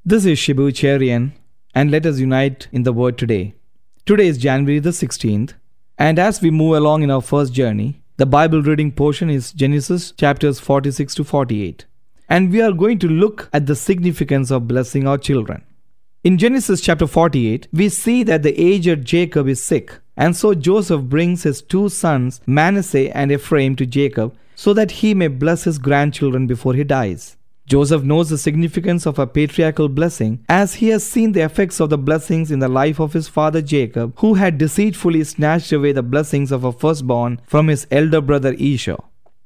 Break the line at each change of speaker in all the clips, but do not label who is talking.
This is Shibu Cherian, and let us unite in the word today. Today is January the 16th, and as we move along in our first journey, the Bible reading portion is Genesis chapters 46 to 48, and we are going to look at the significance of blessing our children. In Genesis chapter 48, we see that the aged Jacob is sick, and so Joseph brings his two sons, Manasseh and Ephraim, to Jacob so that he may bless his grandchildren before he dies. Joseph knows the significance of a patriarchal blessing as he has seen the effects of the blessings in the life of his father Jacob, who had deceitfully snatched away the blessings of a firstborn from his elder brother Esau.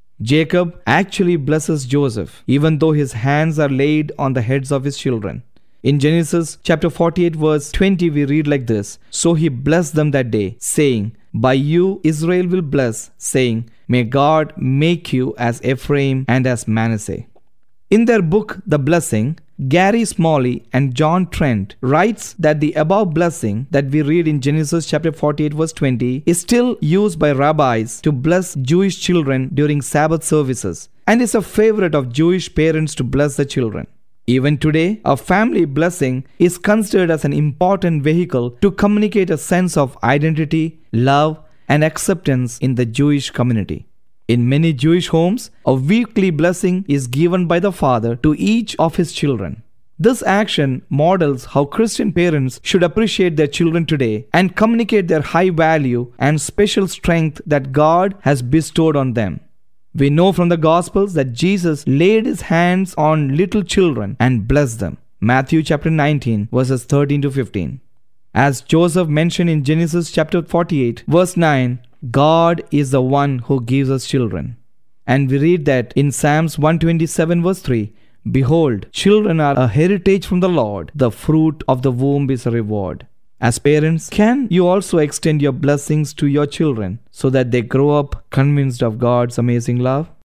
Jacob actually blesses Joseph, even though his hands are laid on the heads of his children. In Genesis chapter 48 verse 20 we read like this, "So he blessed them that day, saying, By you Israel will bless, saying, May God make you as Ephraim and as Manasseh." In their book, The Blessing, Gary Smalley and John Trent writes that the above blessing that we read in Genesis chapter 48 verse 20 is still used by rabbis to bless Jewish children during Sabbath services and is a favorite of Jewish parents to bless the children. Even today, a family blessing is considered as an important vehicle to communicate a sense of identity, love, and acceptance in the Jewish community. In many Jewish homes, a weekly blessing is given by the father to each of his children. This action models how Christian parents should appreciate their children today and communicate their high value and special strength that God has bestowed on them. We know from the Gospels that Jesus laid his hands on little children and blessed them. Matthew chapter 19 verses 13 to 15. As Joseph mentioned in Genesis chapter 48 verse 9, God is the one who gives us children. And we read that in Psalms 127 verse 3, "Behold, children are a heritage from the Lord, the fruit of the womb is a reward." As parents, can you also extend your blessings to your children so that they grow up convinced of God's amazing love?